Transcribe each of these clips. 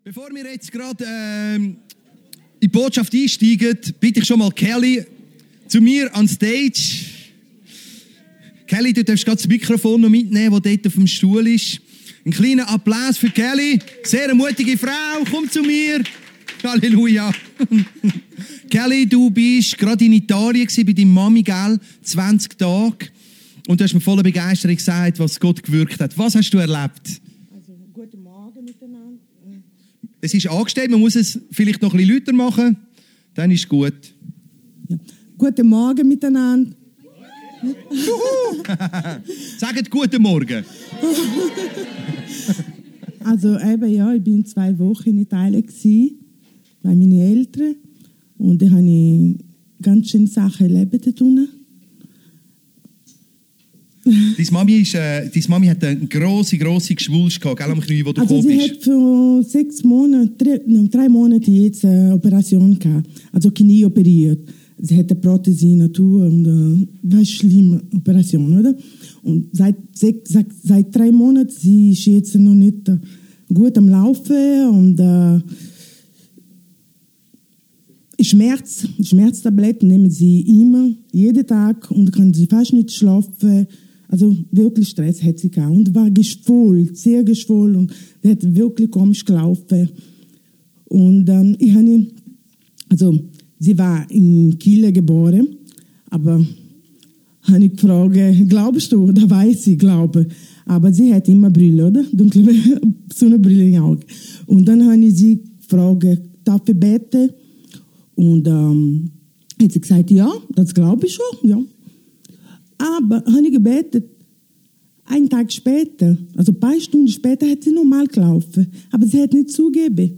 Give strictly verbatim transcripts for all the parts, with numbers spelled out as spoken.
Bevor wir jetzt gerade ähm, in die Botschaft einsteigen, bitte ich schon mal Kelly zu mir an Stage. Kelly, du darfst gerade das Mikrofon noch mitnehmen, das dort auf dem Stuhl ist. Ein kleiner Applaus für Kelly. Sehr eine mutige Frau. Komm zu mir. Halleluja. Kelly, du bist gerade in Italien gewesen, bei deiner Mami, gell? zwanzig Tage. Und du hast mir voller Begeisterung gesagt, was Gott gewirkt hat. Was hast du erlebt? Also, guten Morgen miteinander. Es ist angestellt, man muss es vielleicht noch ein bisschen lauter machen. Dann ist es gut. Ja. Guten Morgen miteinander. Sagt guten Morgen. Also eben, ja, ich bin zwei Wochen in Italien gewesen, bei meinen Eltern. Und da habe ich ganz schöne Sachen erlebt dort unten. Deine Mami, ist, äh, deine Mami hat eine grosse, grosse Geschwulst gehabt, gell, am Knie, wo du also gekommen sie bist. hat vor sechs Monaten, drei, no, drei Monate jetzt eine Operation gehabt. Also Knie operiert. Sie hat eine Prothese in Natur und äh, das ist eine schlimme Operation, oder? Und seit, sechs, seit, seit drei Monaten, sie ist jetzt noch nicht äh, gut am Laufen und äh, Schmerz, Schmerztabletten nehmen sie immer, jeden Tag und kann sie fast nicht schlafen. Also wirklich Stress hat sie gehabt und war geschwollen, sehr geschwollen und die hat wirklich komisch gelaufen. Und ähm, ich habe, also sie war in Kiel geboren, aber habe ich gefragt, glaubst du? Da weiß sie, glaube. Aber sie hat immer Brille, oder? Dunkle Sonnenbrille im Auge. Und dann habe ich sie gefragt, darf ich beten? Und ähm, hat sie gesagt, ja, das glaube ich schon, ja. Aber habe ich gebetet, einen Tag später, also ein paar Stunden später, hat sie normal gelaufen. Aber sie hat nicht zugegeben.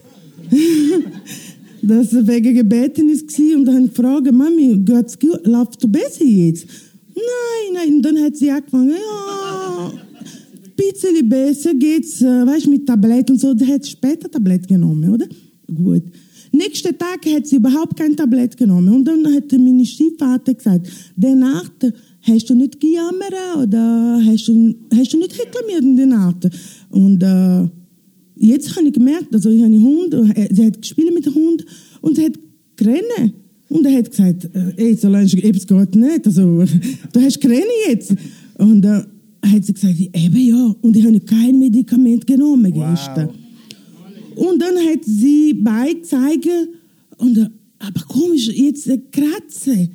Das war wegen Gebeten war. Und dann habe ich gefragt, Mami, geht's gut? Läufst du besser jetzt? Nein, nein. Und dann hat sie angefangen, ja, ein bisschen besser geht's, weißt du, mit Tabletten und so. Dann hat sie später Tabletten genommen, oder? Gut. Nächsten Tag hat sie überhaupt kein Tablett genommen. Und dann hat mein Stiefvater gesagt, der Nacht hast du nicht gejammert oder hast du, hast du nicht reklamiert in der Nacht. Und äh, jetzt habe ich gemerkt, also ich habe einen Hund, sie hat gespielt mit dem Hund und sie hat gerannt. Und er hat gesagt, ey, so lange es geht nicht, also du hast gerannt jetzt. Und äh, hat sie gesagt, eben ja, und ich habe kein Medikament genommen gestern. Wow. Und dann hat sie beigezeigt, und, äh, aber komisch, jetzt äh, Kratze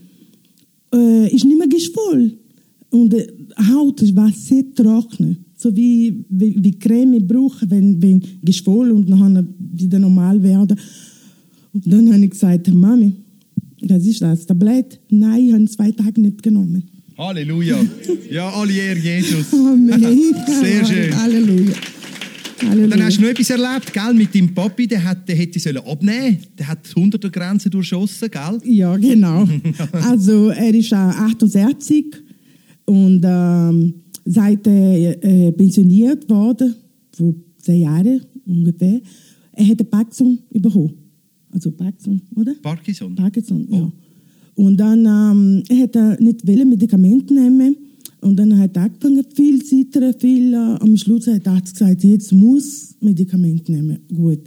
äh, ist nicht mehr geschwollen. Und die äh, Haut war sehr trocken, so wie, wie, wie Creme brauchen, wenn, wenn geschwollen und dann wieder normal werden. Und dann habe ich gesagt, Mami, das ist das Tablett. Nein, ich habe zwei Tage nicht genommen. Halleluja. Ja, alle Ehre Jesus. Amen. Sehr schön. Halleluja. Halleluja. Dann hast du noch etwas erlebt, gell, mit deinem Papi, der, hat, der hätte sollen abnehmen, der hat die hunderter-Grenze durchschossen, gell? Ja, genau. Also er ist achtundsechzig und ähm, seit er äh, pensioniert worden, vor zehn Jahren ungefähr, er hat Parkinson bekommen. Also Parkinson, oder? Parkinson? Parkinson, ja. Oh. Und dann ähm, er hat er nicht viele Medikamente nehmen. Und dann hat er angefangen, viel zu zittern, viel. Äh, am Schluss hat er gesagt, jetzt muss Medikamente nehmen. Gut.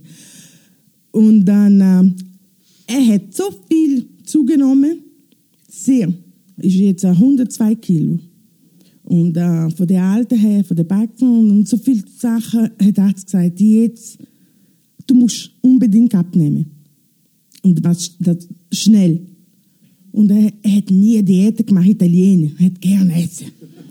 Und dann, äh, er hat so viel zugenommen, sehr. Ist jetzt hundertzwei Kilo. Und äh, von der Alter her, von der Parkinson und so viele Sachen, hat er gesagt, jetzt, du musst unbedingt abnehmen. Und was, das, schnell. Und er, er hat nie Diät gemacht, Italiener. Er hat gerne essen.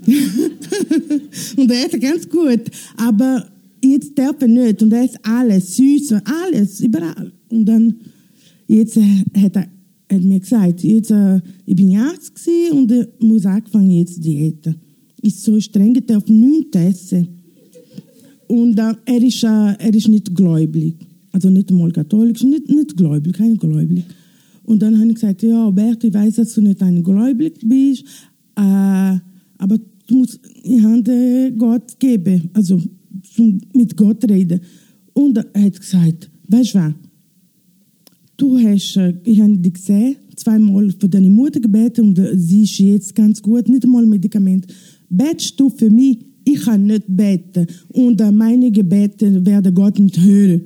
Und er ist ganz gut. Aber jetzt darf er nicht. Und er ist alles, süß, alles, überall. Und dann, jetzt äh, hat er hat mir gesagt, jetzt, äh, ich bin Arzt gewesen und ich muss anfangen jetzt Diät. Ist so streng, er darf nichts essen. Und äh, er, ist, äh, er ist nicht gläubig. Also nicht einmal katholisch, nicht, nicht gläubig, kein gläubig. Und dann habe ich gesagt, ja, Albert, ich weiß, dass du nicht ein Gläubig bist, äh, aber du musst in Hand Gott geben, also mit Gott reden. Und er hat gesagt, weißt du was, du hast, ich habe dich gesehen, zweimal für deine Mutter gebeten und sie ist jetzt ganz gut, nicht einmal Medikament. Betest du für mich? Ich kann nicht beten und meine Gebete werden Gott nicht hören.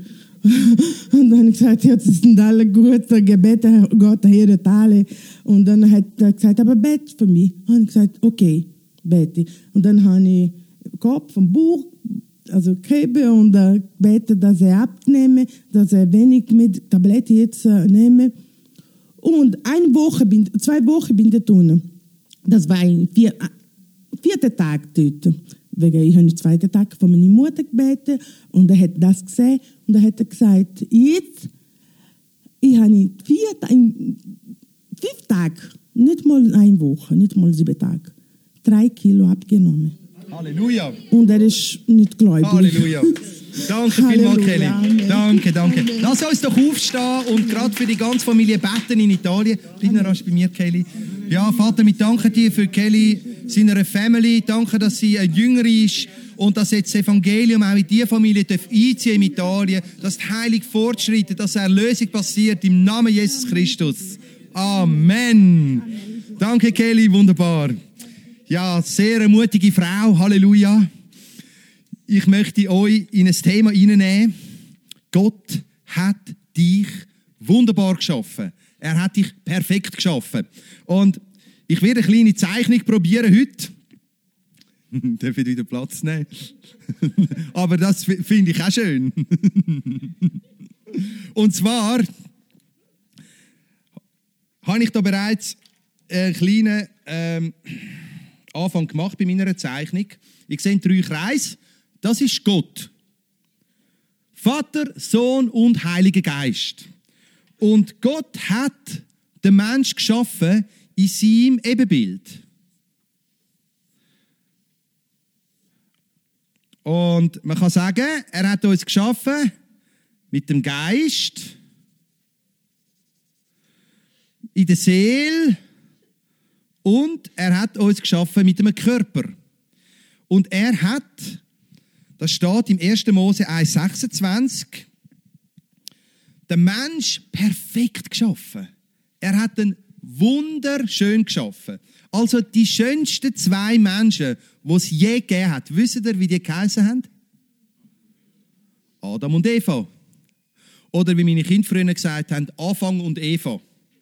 Und dann habe ich gesagt, ja, das sind alle gut, Gebete, Gott hört alle. Und dann hat er gesagt, aber bet für mich. Und dann habe ich gesagt, okay, bete. Und dann habe ich Kopf vom Buch, also Krebe, und äh, bete, dass er abnehme, dass er wenig mit Tabletten jetzt äh, nehme. Und eine Woche, bin, zwei Wochen bin ich dort. Das war ein vier, vierter Tag dort. Wegen, ich habe den zweiten Tag von meiner Mutter gebeten und er hat das gesehen und er hat gesagt, jetzt, ich habe in vier, in fünf Tagen, nicht mal eine Woche, nicht mal sieben Tage, drei Kilo abgenommen. Halleluja. Und er ist nicht gläubig. Halleluja. Danke vielmals, Kelly. Amen. Danke, danke. Lass uns doch aufstehen und gerade für die ganze Familie beten in Italien. Bleib noch rasch bei mir, Kelly. Ja, Vater, wir danken dir für Kelly, seiner Family. Danke, dass sie ein Jünger ist und dass jetzt das Evangelium auch in diese Familie einziehen in Italien, dass die Heilung fortschreitet, dass Erlösung passiert im Namen Jesus Christus. Amen. Danke, Kelly, wunderbar. Ja, sehr eine mutige Frau. Halleluja. Ich möchte euch in ein Thema hineinnehmen. Gott hat dich wunderbar geschaffen. Er hat dich perfekt geschaffen. Und ich werde eine kleine Zeichnung probieren heute. Darf ich wieder Platz nehmen? Aber das finde ich auch schön. Und zwar habe ich da bereits einen kleinen ähm, Anfang gemacht bei meiner Zeichnung. Ich sehe drei Kreise. Das ist Gott. Vater, Sohn und Heiliger Geist. Und Gott hat den Menschen geschaffen in seinem Ebenbild. Und man kann sagen, er hat uns geschaffen mit dem Geist, in der Seele und er hat uns geschaffen mit dem Körper. Und er hat, das steht im ersten Mose eins sechsundzwanzig, den Mensch perfekt geschaffen. Er hat ihn wunderschön geschaffen. Also die schönsten zwei Menschen, die es je gegeben hat. Wisst ihr, wie die geheißen haben? Adam und Eva. Oder wie meine Kinder früher gesagt haben, Anfang und Eva.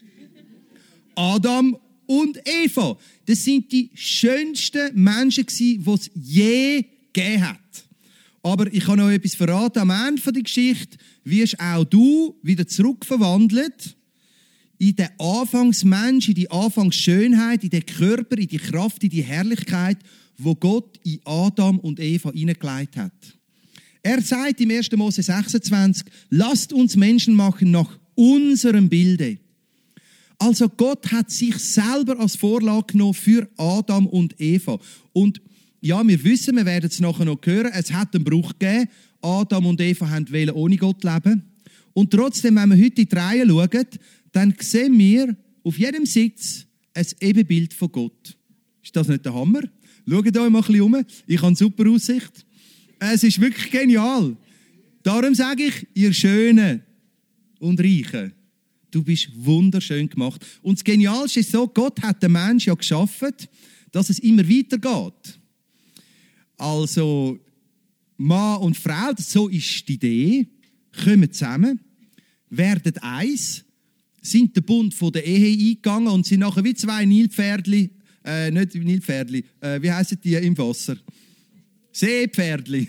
Adam und Eva. Das sind die schönsten Menschen gewesen, die es je gegeben hat. Aber ich kann euch etwas verraten. Am Ende der Geschichte wirst auch du wieder zurückverwandelt in den Anfangsmensch, in die Anfangsschönheit, in den Körper, in die Kraft, in die Herrlichkeit, wo Gott in Adam und Eva hineingelegt hat. Er sagt im ersten Mose sechsundzwanzig, lasst uns Menschen machen nach unserem Bilde. Also Gott hat sich selber als Vorlage genommen für Adam und Eva. Und ja, wir wissen, wir werden es nachher noch hören, es hat einen Bruch gegeben. Adam und Eva wollten ohne Gott leben. Und trotzdem, wenn wir heute in die Reihe schauen, dann sehen wir auf jedem Sitz ein Ebenbild von Gott. Ist das nicht der Hammer? Schaut euch mal ein bisschen um. Ich habe eine super Aussicht. Es ist wirklich genial. Darum sage ich, ihr Schönen und Reichen, du bist wunderschön gemacht. Und das Genialste ist so, Gott hat den Menschen ja geschaffen, dass es immer weitergeht. Also, Mann und Frau, so ist die Idee, kommen zusammen, werden eins, sind den Bund von der Ehe eingegangen und sind nachher wie zwei Nilpferdli, äh, nicht Nilpferdli, äh, wie heissen die im Wasser? Seepferdli.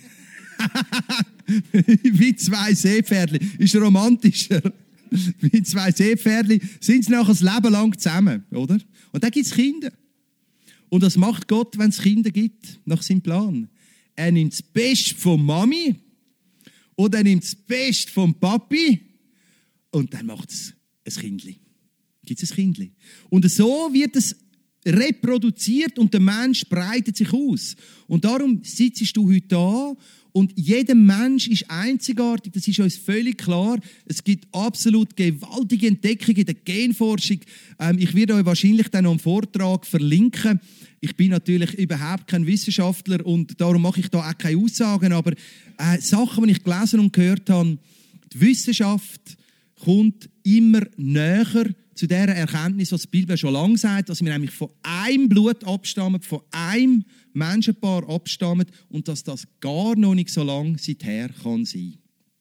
Wie zwei Seepferdli. Ist romantischer. Wie zwei Seepferdli sind sie nachher das Leben lang zusammen, oder? Und dann gibt es Kinder. Und das macht Gott, wenn es Kinder gibt, nach seinem Plan. Er nimmt das Beste von Mami oder er nimmt das Beste vom Papi und dann macht es ein Kindli. Gibt es ein Kindli. Und so wird es reproduziert und der Mensch breitet sich aus. Und darum sitzt du heute da und jeder Mensch ist einzigartig, das ist uns völlig klar. Es gibt absolut gewaltige Entdeckungen in der Genforschung. Ähm, ich werde euch wahrscheinlich dann noch einen Vortrag verlinken. Ich bin natürlich überhaupt kein Wissenschaftler und darum mache ich da auch keine Aussagen, aber äh, Sachen, die ich gelesen und gehört habe, die Wissenschaft kommt immer näher zu dieser Erkenntnis, was die Bibel schon lange sagt, dass wir nämlich von einem Blut abstammen, von einem Menschenpaar abstammen und dass das gar noch nicht so lange seither kann sein.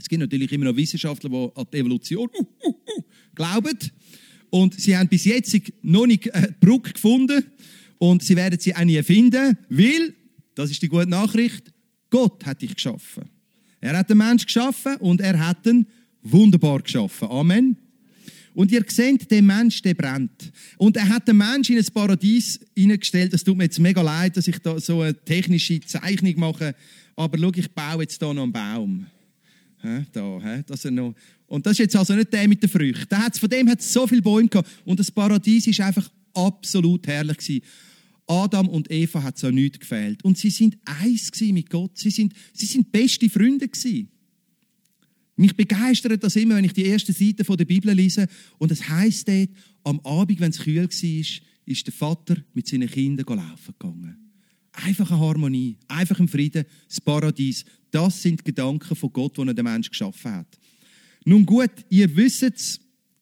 Es gibt natürlich immer noch Wissenschaftler, die an die Evolution uh, uh, uh, glauben. Und sie haben bis jetzt noch nicht eine Brücke gefunden. Und sie werden sie auch nie finden, weil, das ist die gute Nachricht, Gott hat dich geschaffen. Er hat den Menschen geschaffen und er hat ihn wunderbar geschaffen. Amen. Und ihr seht, der Mensch, der brennt. Und er hat den Menschen in ein Paradies hineingestellt. Es tut mir jetzt mega leid, dass ich da so eine technische Zeichnung mache. Aber schau, ich baue jetzt hier noch einen Baum. He, da, he, dass er noch. Und das ist jetzt also nicht der mit den Früchten. Der hat's, von dem hat es so viele Bäume gehabt. Und das Paradies war einfach absolut herrlich gewesen. Adam und Eva hat es an nichts gefehlt. Und sie sind eins mit Gott. Sie sind, sie sind beste Freunde gewesen. Mich begeistert das immer, wenn ich die erste Seite der Bibel lese. Und es heisst dort, am Abend, wenn es kühl war, ist der Vater mit seinen Kindern laufen gegangen. Einfach eine Harmonie, einfach ein Frieden, das Paradies. Das sind die Gedanken von Gott, die er den Menschen geschaffen hat. Nun gut, ihr wisst es,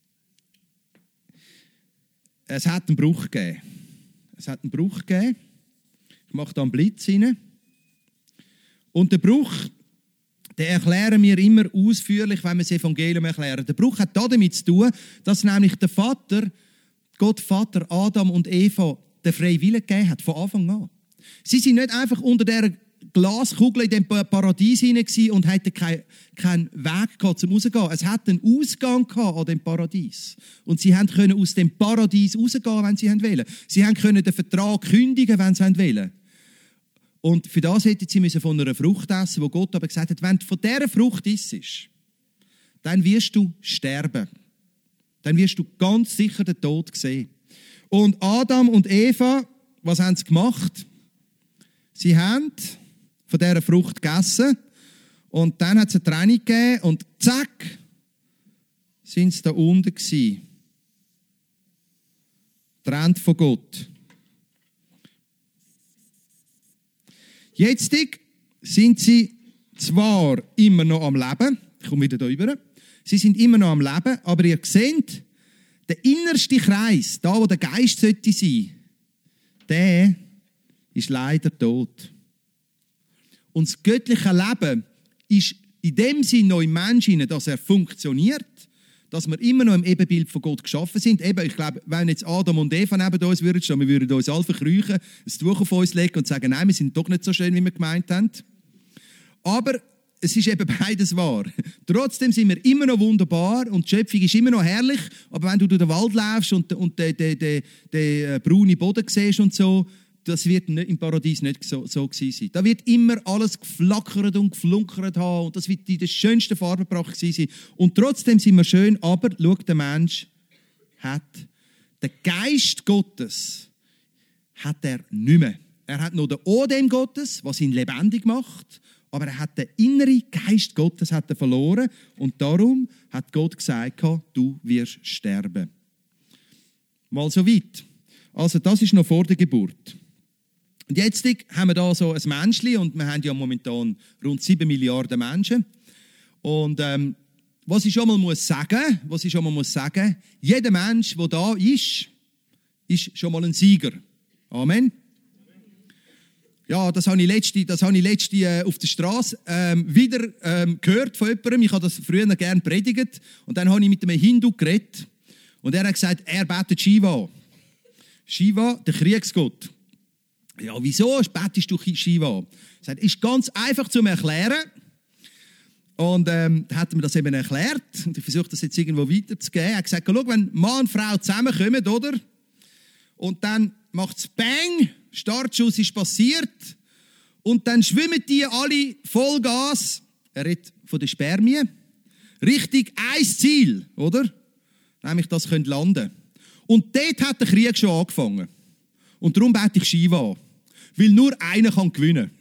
es hat einen Bruch gegeben. Es hat einen Bruch gegeben. Ich mache da einen Blitz rein. Und der Bruch, den erklären wir immer ausführlich, wenn wir das Evangelium erklären. Der Bruch hat damit zu tun, dass nämlich der Vater, Gott Vater, Adam und Eva, den freien Willen gegeben hat, von Anfang an. Sie sind nicht einfach unter dieser Glaskugel in dem Paradies hinein und hatten keinen kein Weg gehabt, zum rausgehen. Es hat einen Ausgang gehabt an dem Paradies. Und sie können aus dem Paradies rausgehen, wenn sie wollen. Sie können den Vertrag kündigen, wenn sie wollen. Und für das hätten sie von einer Frucht essen, wo Gott aber gesagt hat, wenn du von dieser Frucht isst, dann wirst du sterben. Dann wirst du ganz sicher den Tod sehen. Und Adam und Eva, was haben sie gemacht? Sie haben von dieser Frucht gegessen und dann hat es eine Trennung gegeben und zack, sind sie da unten gewesen. Getrennt von Gott. Jetzt sind sie zwar immer noch am Leben, ich komme wieder hier rüber, sie sind immer noch am Leben, aber ihr seht, der innerste Kreis, da wo der Geist sollte sein, der ist leider tot. Und das göttliche Leben ist in dem Sinne noch im Menschen, dass er funktioniert, dass wir immer noch im Ebenbild von Gott geschaffen sind. Eben, ich glaube, wenn jetzt Adam und Eva neben uns würden stehen, wir würden uns alle verkrüchen, ein Tuch auf uns legen und sagen, nein, wir sind doch nicht so schön, wie wir gemeint haben. Aber es ist eben beides wahr. Trotzdem sind wir immer noch wunderbar und die Schöpfung ist immer noch herrlich, aber wenn du durch den Wald läufst und, und den, den, den, den braunen Boden siehst und so, das wird nicht, im Paradies nicht so, so gewesen sein. Da wird immer alles geflackert und geflunkert haben und das wird in der schönsten Farbe gebracht sein. Und trotzdem sind wir schön, aber schau, der Mensch hat den Geist Gottes hat er nicht mehr. Er hat noch den Odem Gottes, was ihn lebendig macht, aber er hat den inneren Geist Gottes hat er verloren und darum hat Gott gesagt, du wirst sterben. Mal so weit. Also das ist noch vor der Geburt. Und jetzt haben wir da so ein Menschli und wir haben ja momentan rund sieben Milliarden Menschen. Und ähm, was ich schon mal muss sagen, was ich schon mal muss sagen, jeder Mensch, der da ist, ist schon mal ein Sieger. Amen. Ja, das habe ich letzte, das habe ich letzte äh, auf der Straße ähm, wieder ähm, gehört von jemandem. Ich habe das früher gerne predigt und dann habe ich mit einem Hindu geredet und er hat gesagt, er betet Shiva. Shiva, der Kriegsgott. Ja, wieso betest du Shiva? Er sagt, ist ganz einfach zu erklären. Und ähm, dann hat er mir das eben erklärt. Und ich versuche das jetzt irgendwo weiterzugeben. Er hat gesagt, schau, wenn Mann und Frau zusammenkommen, oder? Und dann macht es Bang, Startschuss ist passiert. Und dann schwimmen die alle Vollgas, er redet von den Spermien, Richtung ein Ziel, oder? Nämlich, das könnte landen. Und dort hat der Krieg schon angefangen. Und darum bete ich Shiva. Weil nur einer kann gewinnen.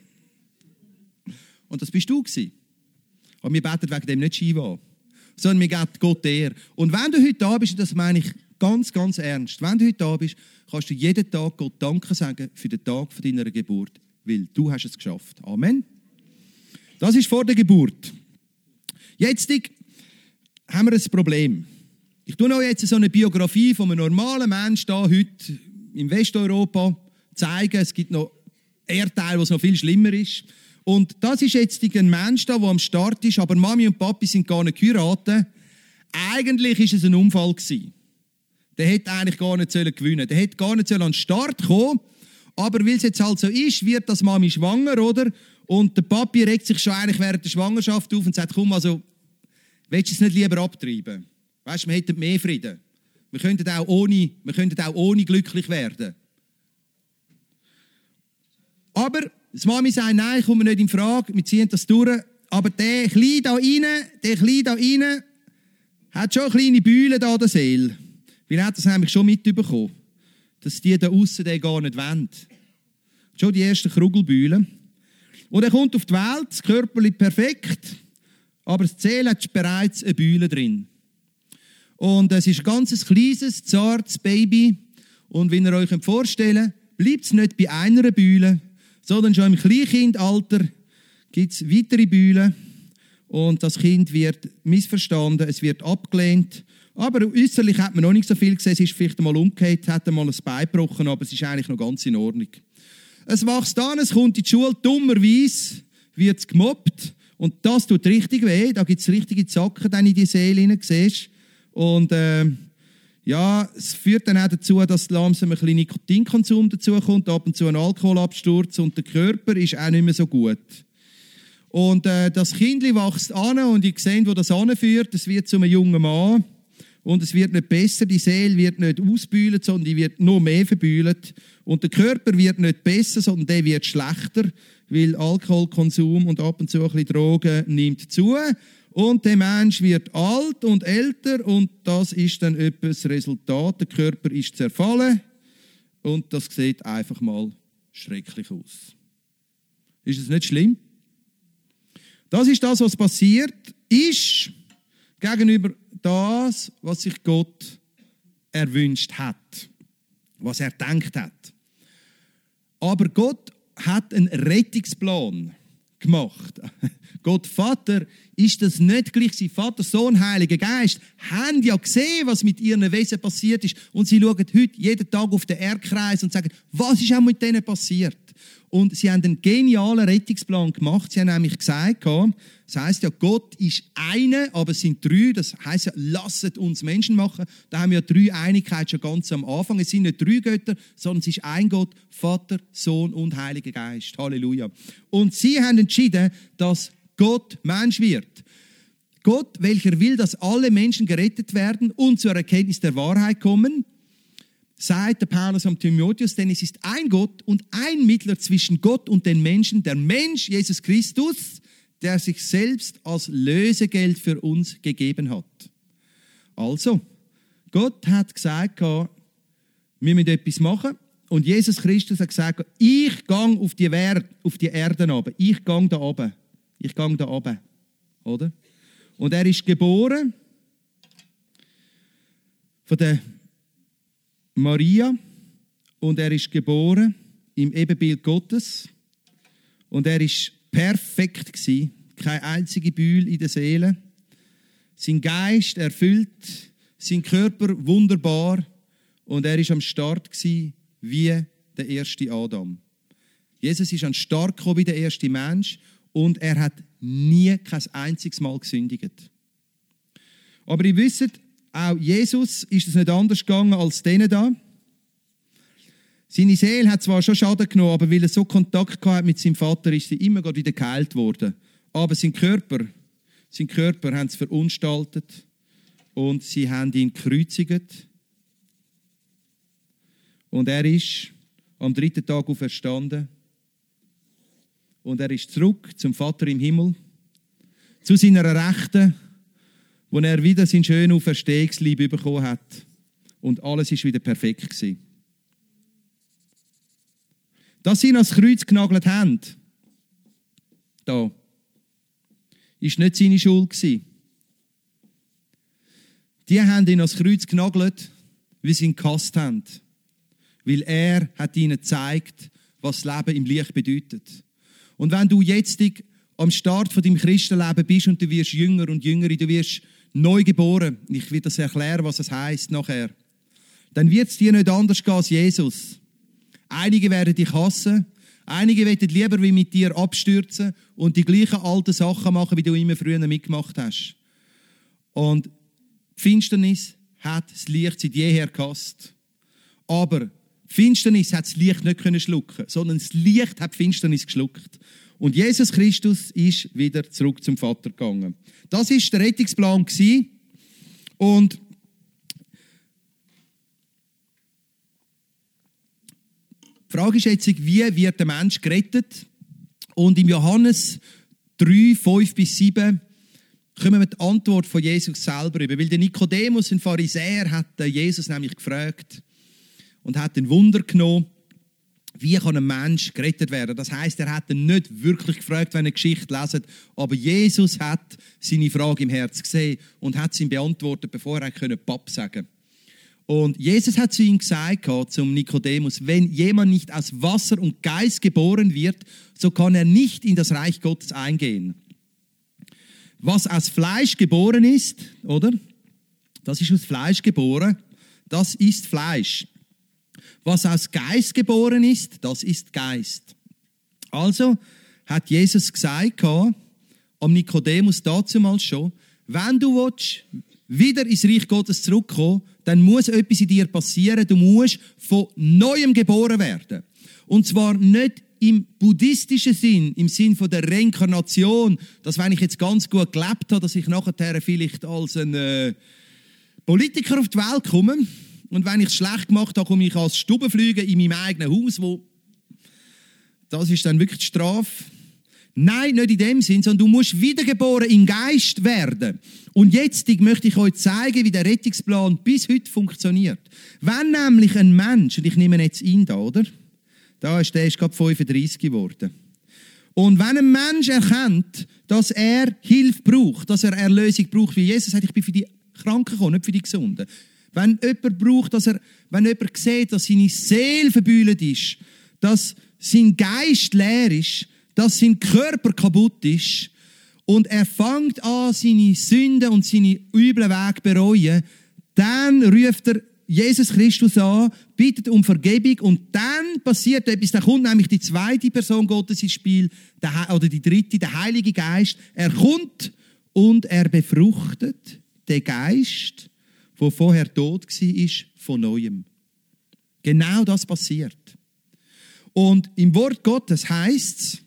Und das bist du gewesen. Aber wir beten wegen dem nicht Shiva. Sondern wir geben Gott Ehre. Und wenn du heute da bist, das meine ich ganz, ganz ernst, wenn du heute da bist, kannst du jeden Tag Gott Danke sagen für den Tag deiner Geburt. Weil du hast es geschafft. Amen. Das ist vor der Geburt. Jetzt haben wir ein Problem. Ich tue euch jetzt so eine Biografie von einem normalen Menschen da heute im Westeuropa zeigen. Es gibt noch Erdteile, wo es noch viel schlimmer ist. Und das ist jetzt ein Mensch da, der am Start ist, aber Mami und Papi sind gar nicht geheiratet. Eigentlich war es ein Unfall gewesen. Der hätte eigentlich gar nicht gewinnen sollen. Der hätte gar nicht an den Start kommen. Aber weil es jetzt halt so ist, wird das Mami schwanger, oder? Und der Papi regt sich schon eigentlich während der Schwangerschaft auf und sagt, komm, also, willst du es nicht lieber abtreiben? Weißt du, wir hätten mehr Frieden. Wir könnten auch ohne, wir könnten auch ohne glücklich werden. Aber die Mami sagt, nein, kommen wir nicht in Frage, wir ziehen das durch. Aber der Kleine da rein, der Kleine da rein, hat schon eine kleine Beule da an der Seele. Weil er hat das nämlich schon mitbekommen, dass die da aussen den gar nicht wollen. Schon die ersten Krugelbühlen. Und er kommt auf die Welt, das Körper ist perfekt, aber das Seele hat bereits eine Bühle drin. Und es ist ein ganz kleines, zartes Baby. Und wenn ihr euch vorstellen könnt, bleibt es nicht bei einer Bühle, sondern schon im Kleinkindalter gibt es weitere Bühlen. Und das Kind wird missverstanden, es wird abgelehnt. Aber äußerlich hat man noch nicht so viel gesehen. Es ist vielleicht einmal umgekehrt, hat einmal ein Bein gebrochen, aber es ist eigentlich noch ganz in Ordnung. Es wächst an, es kommt in die Schule, dummerweise wird es gemobbt. Und das tut richtig weh. Da gibt es richtige Zacken dann in die Seele hinein, siehst. Und äh, ja, es führt dann auch dazu, dass langsam ein bisschen Nikotinkonsum dazukommt, ab und zu ein Alkoholabsturz und der Körper ist auch nicht mehr so gut. Und äh, das Kindli wächst an und ich sehe, wo das anführt. Es wird zu einem jungen Mann. Und es wird nicht besser, die Seele wird nicht ausbühlt, sondern die wird noch mehr verbühlt. Und der Körper wird nicht besser, sondern der wird schlechter, weil Alkoholkonsum und ab und zu ein bisschen Drogen nimmt zu. Und der Mensch wird alt und älter und das ist dann etwas das Resultat. Der Körper ist zerfallen und das sieht einfach mal schrecklich aus. Ist es nicht schlimm? Das ist das, was passiert ist gegenüber das, was sich Gott erwünscht hat, was er gedacht hat. Aber Gott hat einen Rettungsplan gemacht. Gott Vater ist das nicht gleich. Sein Vater, Sohn, Heiliger Geist haben ja gesehen, was mit ihren Wesen passiert ist. Und sie schauen heute jeden Tag auf den Erdkreis und sagen, was ist auch mit denen passiert? Und sie haben einen genialen Rettungsplan gemacht. Sie haben nämlich gesagt, das heisst ja, Gott ist einer, aber es sind drei. Das heisst ja, lasset uns Menschen machen. Da haben wir ja drei Einigkeit schon ganz am Anfang. Es sind nicht drei Götter, sondern es ist ein Gott, Vater, Sohn und Heiliger Geist. Halleluja. Und sie haben entschieden, dass Gott Mensch wird. Gott, welcher will, dass alle Menschen gerettet werden und zur Erkenntnis der Wahrheit kommen, sagt der Paulus am Timotheus, denn es ist ein Gott und ein Mittler zwischen Gott und den Menschen, der Mensch, Jesus Christus, der sich selbst als Lösegeld für uns gegeben hat. Also, Gott hat gesagt, wir müssen etwas machen. Und Jesus Christus hat gesagt, ich gehe auf die, auf die Erde runter. Ich gehe da runter. Ich gehe da runter. Oder? Und er ist geboren von der Maria und er ist geboren im Ebenbild Gottes und er ist perfekt gsi, keine einzige Bühle in der Seele, sein Geist erfüllt, sein Körper wunderbar und er ist am Start gsi wie der erste Adam. Jesus ist an den Start gekommen wie der erste Mensch und er hat nie kein einziges Mal gesündigt. Aber ihr wisst, auch Jesus ist es nicht anders gegangen als denen da. Seine Seele hat zwar schon Schaden genommen, aber weil er so Kontakt hatte mit seinem Vater, ist sie immer wieder geheilt worden. Aber sein Körper, sein Körper haben sie verunstaltet und sie haben ihn gekreuzigt. Und er ist am dritten Tag auferstanden. Und er ist zurück zum Vater im Himmel, zu seiner Rechten, wo er wieder sein schönes Auferstehungslieb bekommen hat. Und alles ist wieder perfekt gewesen. Dass sie ihn ans Kreuz genagelt haben, da, ist nicht seine Schuld gewesen. Die haben ihn ans Kreuz genagelt, wie sie ihn gehasst haben. Weil er hat ihnen gezeigt, was das Leben im Licht bedeutet. Und wenn du jetzt am Start von deinem Christenleben bist und du wirst jünger und jünger, du wirst neu geboren, ich will das erklären, was es heisst nachher, dann wird es dir nicht anders gehen als Jesus. Einige werden dich hassen, Einige wollen lieber wie mit dir abstürzen und die gleichen alten Sachen machen, wie du immer früher mitgemacht hast. Und die Finsternis hat das Licht seit jeher gehasst. Aber die Finsternis hat das Licht nicht können schlucken, sondern das Licht hat die Finsternis geschluckt. Und Jesus Christus ist wieder zurück zum Vater gegangen. Das war der Rettungsplan. Und die Frage ist jetzt, wie wird der Mensch gerettet? Und im Johannes drei, fünf bis sieben kommen wir die Antwort von Jesus selber über. Weil der Nikodemus, ein Pharisäer, hat Jesus nämlich gefragt und hat ein Wunder genommen, wie kann ein Mensch gerettet werden. Das heisst, er hat ihn nicht wirklich gefragt, wenn er eine Geschichte lesen, aber Jesus hat seine Frage im Herz gesehen und hat sie ihm beantwortet, bevor er Papp sagen konnte. Und Jesus hat zu ihm gesagt, zum Nikodemus, wenn jemand nicht aus Wasser und Geist geboren wird, so kann er nicht in das Reich Gottes eingehen. Was aus Fleisch geboren ist, oder? Das ist aus Fleisch geboren, das ist Fleisch. Was aus Geist geboren ist, das ist Geist. Also hat Jesus gesagt, am Nikodemus damals schon, wenn du willst, wieder ins Reich Gottes zurückkommen, dann muss etwas in dir passieren. Du musst von Neuem geboren werden. Und zwar nicht im buddhistischen Sinn, im Sinn von der Reinkarnation, dass wenn ich jetzt ganz gut gelebt habe, dass ich nachher vielleicht als ein äh, Politiker auf die Welt komme. Und wenn ich es schlecht gemacht habe, komme ich als Stubenflüge in meinem eigenen Haus, wo das ist dann wirklich die Strafe. Nein, nicht in dem Sinn, sondern du musst wiedergeboren im Geist werden. Und jetzt möchte ich euch zeigen, wie der Rettungsplan bis heute funktioniert. Wenn nämlich ein Mensch, und ich nehme jetzt ihn da, oder? Da ist, der ist gerade fünfunddreissig geworden. Und wenn ein Mensch erkennt, dass er Hilfe braucht, dass er Erlösung braucht, wie Jesus sagt, ich bin für die Kranken gekommen, nicht für die Gesunden. Wenn jemand braucht, dass er, wenn jemand sieht, dass seine Seele verbühlt ist, dass sein Geist leer ist, dass sein Körper kaputt ist und er fängt an, seine Sünden und seine üblen Wege bereuen, dann ruft er Jesus Christus an, bittet um Vergebung und dann passiert etwas, da kommt nämlich die zweite Person Gottes ins Spiel, der, oder die dritte, der Heilige Geist. Er kommt und er befruchtet den Geist, der vorher tot war, von Neuem. Genau das passiert. Und im Wort Gottes heisst es,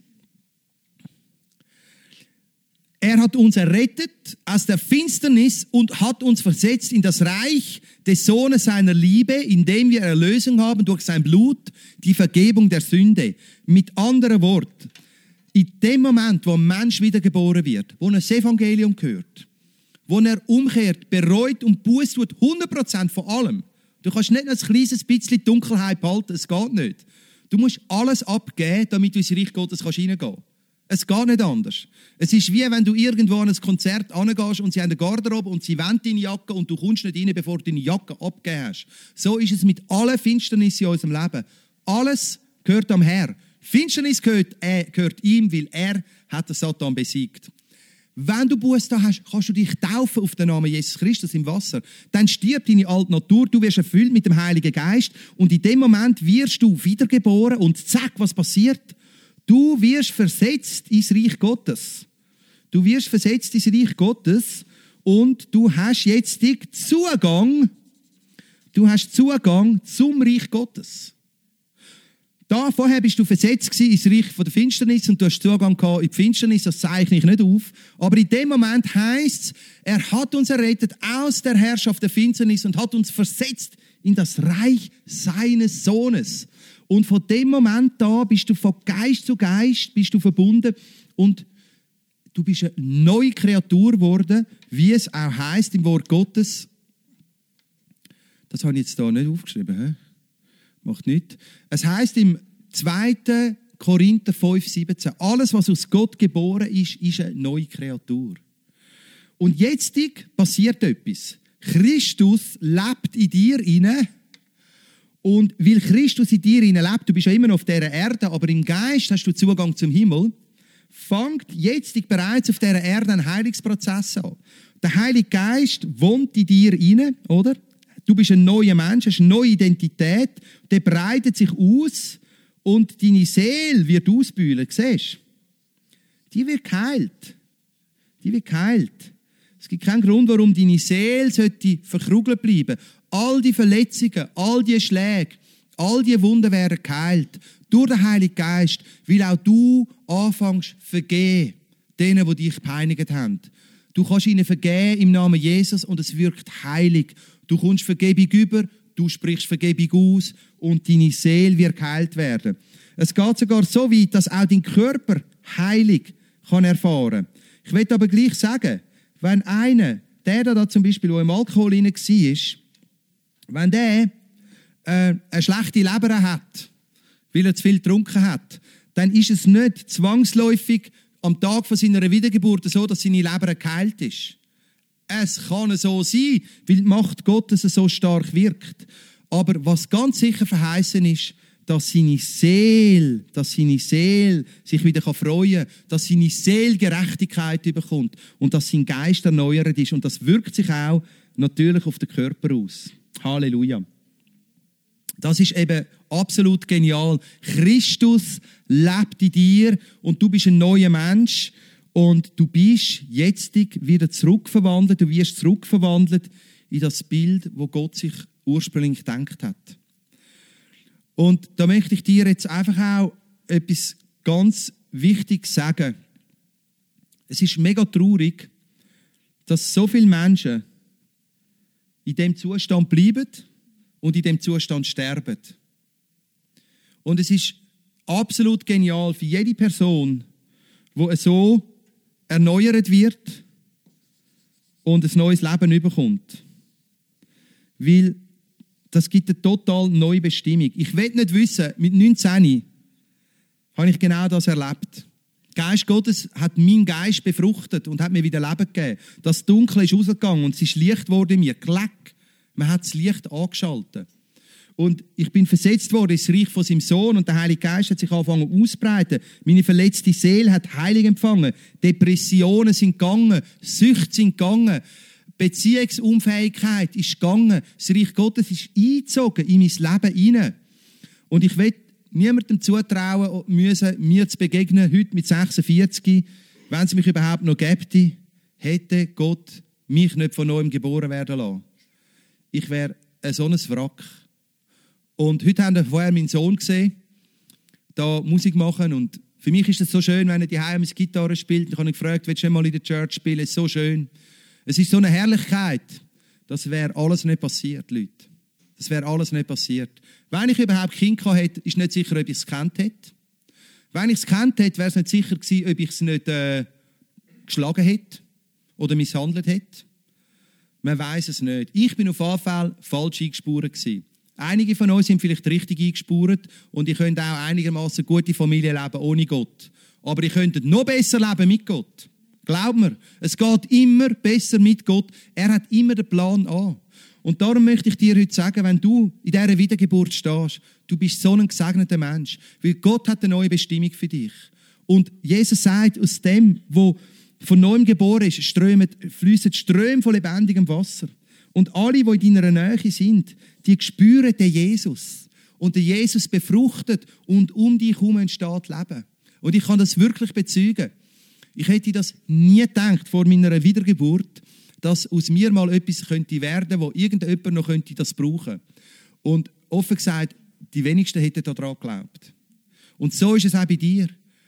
er hat uns errettet aus der Finsternis und hat uns versetzt in das Reich des Sohnes seiner Liebe, indem wir Erlösung haben durch sein Blut, die Vergebung der Sünde. Mit anderen Worten, in dem Moment, wo ein Mensch wiedergeboren wird, wo er das Evangelium hört, wo er umkehrt, bereut und Buße tut, hundert Prozent von allem. Du kannst nicht noch ein kleines bisschen Dunkelheit behalten, es geht nicht. Du musst alles abgeben, damit du ins Reich Gottes reingehen kannst. Es geht nicht anders. Es ist wie wenn du irgendwo an ein Konzert hingehst und sie haben eine Garderobe und sie wollen deine Jacke und du kommst nicht rein, bevor du deine Jacke abgegeben hast. So ist es mit allen Finsternissen in unserem Leben. Alles gehört am Herrn. Finsternis gehört, äh, gehört ihm, weil er hat den Satan besiegt. Wenn du Buße da hast, kannst du dich taufen auf den Namen Jesus Christus im Wasser. Dann stirbt deine alte Natur, du wirst erfüllt mit dem Heiligen Geist und in dem Moment wirst du wiedergeboren und zack, was passiert? Du wirst versetzt ins Reich Gottes. Du wirst versetzt ins Reich Gottes und du hast jetzt Zugang, du hast Zugang zum Reich Gottes. Da, vorher bist du versetzt ins Reich von der Finsternis und du hast Zugang in die Finsternis, das zeichne ich nicht auf. Aber in dem Moment heisst es, er hat uns errettet aus der Herrschaft der Finsternis und hat uns versetzt in das Reich seines Sohnes. Und von dem Moment da bist du von Geist zu Geist bist du verbunden und du bist eine neue Kreatur geworden, wie es auch heisst im Wort Gottes. Das habe ich jetzt da nicht aufgeschrieben. He? Macht nichts. Es heisst im zweiten Korinther fünf, siebzehn, alles, was aus Gott geboren ist, ist eine neue Kreatur. Und jetzt passiert etwas. Christus lebt in dir hinein. Und weil Christus in dir lebt, du bist ja immer noch auf dieser Erde, aber im Geist hast du Zugang zum Himmel, fängt jetzt bereits auf dieser Erde ein Heilungsprozess an. Der Heilige Geist wohnt in dir rein, oder? Du bist ein neuer Mensch, hast eine neue Identität, der breitet sich aus und deine Seele wird ausbühlen, siehst du? Die wird geheilt. Die wird geheilt. Es gibt keinen Grund, warum deine Seele sollte verkrugelt bleiben. All die Verletzungen, all die Schläge, all die Wunden werden geheilt. Durch den Heiligen Geist, weil auch du anfängst vergeben, denen, die dich gepeinigt haben. Du kannst ihnen vergeben im Namen Jesus und es wirkt heilig. Du kommst Vergebung über, du sprichst Vergebung aus und deine Seele wird geheilt werden. Es geht sogar so weit, dass auch dein Körper heilig kann erfahren. Ich will aber gleich sagen, wenn einer, der da zum Beispiel, der im Alkohol hinein war, wenn der äh, eine schlechte Leber hat, weil er zu viel getrunken hat, dann ist es nicht zwangsläufig am Tag von seiner Wiedergeburt so, dass seine Leber geheilt ist. Es kann so sein, weil die Macht Gottes so stark wirkt. Aber was ganz sicher verheißen ist, dass seine Seele, dass seine Seele sich wieder freuen kann, dass seine Seele Gerechtigkeit bekommt und dass sein Geist erneuert ist. Und das wirkt sich auch natürlich auf den Körper aus. Halleluja. Das ist eben absolut genial. Christus lebt in dir und du bist ein neuer Mensch und du bist jetzt wieder zurückverwandelt, du wirst zurückverwandelt in das Bild, wo Gott sich ursprünglich gedacht hat. Und da möchte ich dir jetzt einfach auch etwas ganz Wichtiges sagen. Es ist mega traurig, dass so viele Menschen in dem Zustand bleiben und in dem Zustand sterben. Und es ist absolut genial für jede Person, die so erneuert wird und ein neues Leben bekommt. Weil das gibt eine total neue Bestimmung. Ich will nicht wissen, mit neunzehn habe ich genau das erlebt. Der Geist Gottes hat meinen Geist befruchtet und hat mir wieder Leben gegeben. Das Dunkle ist rausgegangen und es ist Licht geworden in mir. Klack! Man hat das Licht angeschaltet. Und ich bin versetzt worden ins Reich von seinem Sohn und der Heilige Geist hat sich angefangen auszubreiten. Meine verletzte Seele hat Heilung empfangen. Depressionen sind gegangen, Süchte sind gegangen, Beziehungsunfähigkeit ist gegangen. Das Reich Gottes ist eingezogen in mein Leben hinein. Und ich will niemandem zutrauen müssen, mir zu begegnen, heute mit sechsundvierzig, wenn es mich überhaupt noch gäbe, hätte Gott mich nicht von neuem geboren werden lassen. Ich wäre so ein Wrack. Und heute haben wir vorher meinen Sohn gesehen, da Musik machen. Und für mich ist es so schön, wenn er die Heim Gitarre spielt. Ich habe ihn gefragt, willst du mal in der Church spielen? Es ist so schön. Es ist so eine Herrlichkeit. Das wäre alles nicht passiert, Leute. Das wäre alles nicht passiert. Wenn ich überhaupt Kind hätte, ist nicht sicher, ob ich es gekannt hätte. Wenn ich es gekannt hätte, wäre es nicht sicher gewesen, ob ich es nicht äh, geschlagen hätte oder misshandelt hätte. Man weiß es nicht. Ich bin auf jeden Fall falsch eingespurt gewesen. Einige von uns sind vielleicht richtig eingespurt und ihr könnt auch einigermaßen gute Familie leben ohne Gott. Aber ihr könntet noch besser leben mit Gott. Glaub mir, es geht immer besser mit Gott. Er hat immer den Plan an. Und darum möchte ich dir heute sagen, wenn du in dieser Wiedergeburt stehst, du bist so ein gesegneter Mensch, weil Gott hat eine neue Bestimmung für dich. Und Jesus sagt, aus dem, wo von neuem geboren ist, strömen, fliessen Ströme von lebendigem Wasser. Und alle, die in deiner Nähe sind, die spüren den Jesus. Und der Jesus befruchtet und um dich herum entsteht Leben. Und ich kann das wirklich bezeugen. Ich hätte das nie gedacht vor meiner Wiedergeburt, dass aus mir mal etwas könnte werden, wo irgendjemand noch könnte das brauchen. Und offen gesagt, die wenigsten hätten daran geglaubt. Und so ist es auch bei dir.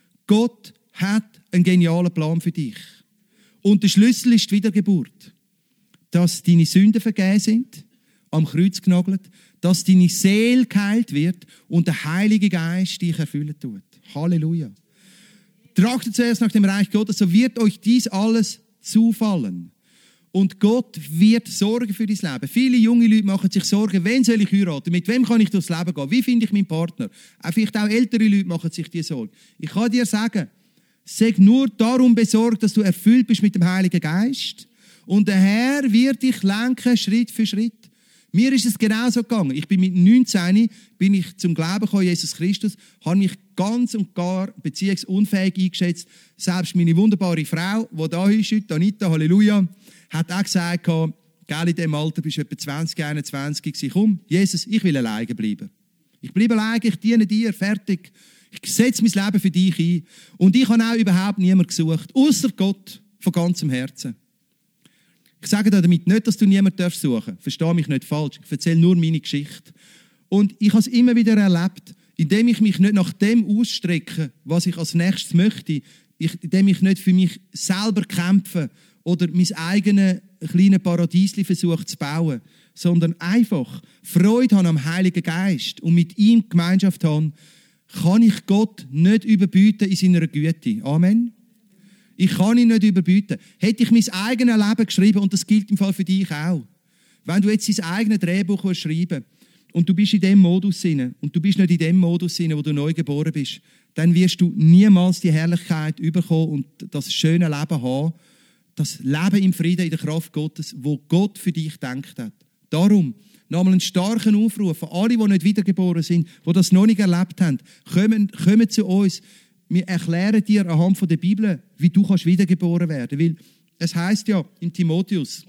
Gott hat einen genialen Plan für dich. Und der Schlüssel ist die Wiedergeburt. Dass deine Sünden vergeben sind, am Kreuz genagelt, dass deine Seele geheilt wird und der Heilige Geist dich erfüllen tut. Halleluja. Trachtet zuerst nach dem Reich Gottes, so wird euch dies alles zufallen. Und Gott wird sorgen für dein Leben. Viele junge Leute machen sich Sorgen, wen soll ich heiraten, mit wem kann ich durchs Leben gehen, wie finde ich meinen Partner. Auch vielleicht auch ältere Leute machen sich diese Sorgen. Ich kann dir sagen, sei nur darum besorgt, dass du erfüllt bist mit dem Heiligen Geist. Und der Herr wird dich lenken, Schritt für Schritt. Mir ist es genauso gegangen. Ich bin mit neunzehn bin ich zum Glauben gekommen, Jesus Christus, habe mich ganz und gar beziehungsunfähig eingeschätzt. Selbst meine wunderbare Frau, die da ist heute, Anita, Halleluja, hat auch gesagt, gell, in diesem Alter bist du etwa zwanzig, einundzwanzig gewesen. Komm, Jesus, ich will alleine bleiben. Ich bleibe allein, ich diene dir, fertig. Ich setze mein Leben für dich ein. Und ich habe auch überhaupt niemanden gesucht, außer Gott von ganzem Herzen. Ich sage dir damit nicht, dass du niemanden suchen darfst. Verstehe mich nicht falsch. Ich erzähle nur meine Geschichte. Und ich habe es immer wieder erlebt, indem ich mich nicht nach dem ausstrecke, was ich als nächstes möchte, ich, indem ich nicht für mich selber kämpfe oder mein eigenes kleines Paradiesli versuche zu bauen, sondern einfach Freude habe am Heiligen Geist und mit ihm Gemeinschaft habe, kann ich Gott nicht überbieten in seiner Güte. Amen. Ich kann ihn nicht überbieten. Hätte ich mein eigenes Leben geschrieben, und das gilt im Fall für dich auch, wenn du jetzt dein eigenes Drehbuch schreiben und du bist in dem Modus drin, und du bist nicht in dem Modus drin, wo du neu geboren bist, dann wirst du niemals die Herrlichkeit überkommen und das schöne Leben haben, das Leben im Frieden, in der Kraft Gottes, wo Gott für dich gedacht hat. Darum nochmal einen starken Aufruf an alle, die nicht wiedergeboren sind, die das noch nicht erlebt haben. Kommen, kommen zu uns. Wir erklären dir anhand der Bibel, wie du kannst wiedergeboren werden. Weil es heisst ja in Timotheus,